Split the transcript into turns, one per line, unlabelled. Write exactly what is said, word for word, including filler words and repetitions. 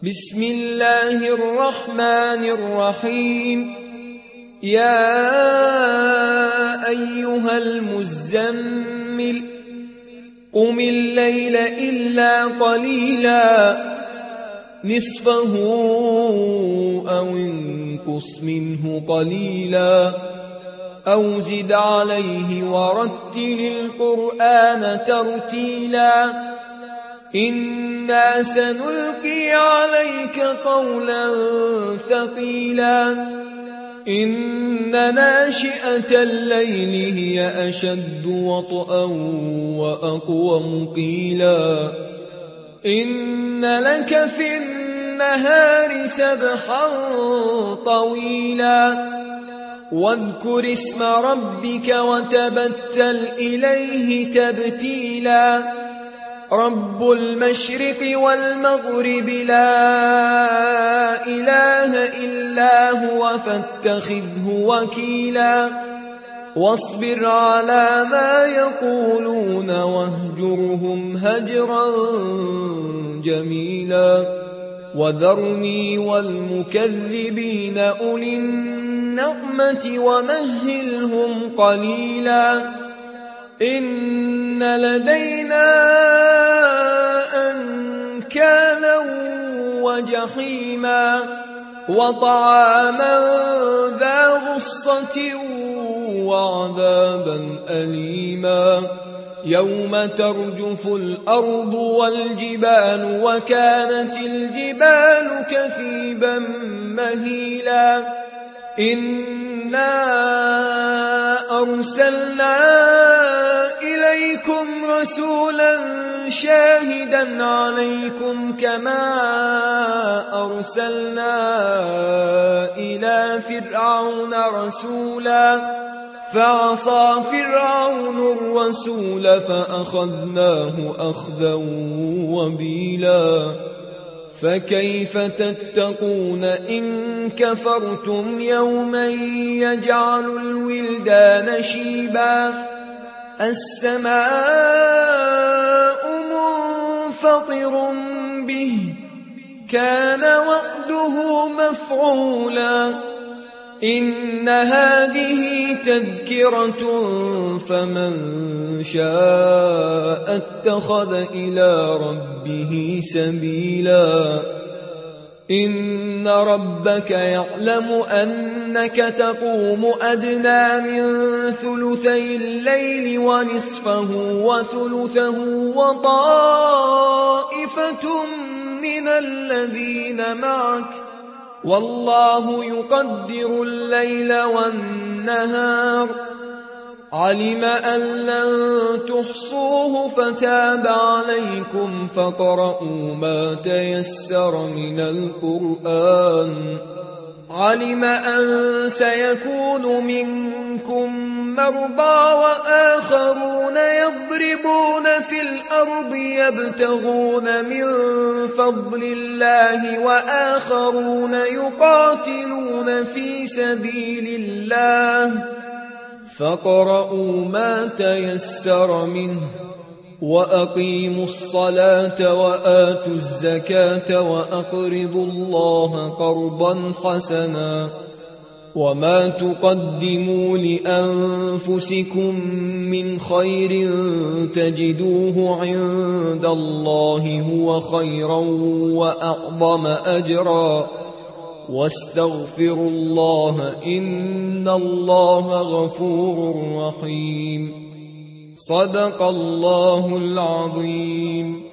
بسم الله الرحمن الرحيم. يا أيها المزمل قم الليل إلا قليلا نصفه أو انقص منه قليلا أو زد عليه ورتل القرآن ترتيلا إنا سنلقي عليك قولا ثقيلا إن ناشئة الليل هي أشد وطئا وأقوم قيلا إن لك في النهار سبحا طويلا واذكر اسم ربك وتبتل إليه تبتيلا رب المشرق والمغرب لا إله إلا هو فاتخذه وكيلا واصبر على ما يقولون واهجرهم هجرا جميلا وذرني والمكذبين أولي النعمة ومهلهم قليلا إن لدينا أنكالا وجحيما وطعاما ذا غصة وعذابا أليما يوم ترجف الأرض والجبال وكانت الجبال كثيبا مهيلا إنا أرسلنا إليكم رسولا شاهدا عليكم كما أرسلنا إلى فرعون رسولا فعصى فرعون الرسول فأخذناه أخذا وبيلا فكيف تتقون إن كفرتم يوما يجعل الولدان شيبا السماء منفطر به كان وعده مفعولا إن هذه تذكرة فمن شاء اتخذ إلى ربه سبيلا إن ربك يعلم أنك تقوم أدنى من ثلثي الليل ونصفه وثلثه وطائفة من الذين معك والله يقدر الليل والنهار علم أن لن تحصوه فتاب عليكم فاقرؤوا ما تيسر من القرآن علم أن سيكون منكم مرضى وآخرون يضربون في الأرض يبتغون من فضل الله وآخرون يقاتلون في سبيل الله فاقرؤوا ما تيسر منه وأقيموا الصلاة وآتوا الزكاة وأقرضوا الله قرضا حسنا وما تقدموا لأنفسكم من خير تجدوه عند الله هو خيرا وأعظم أجرا واستغفروا الله إن الله غفور رحيم صدق الله العظيم.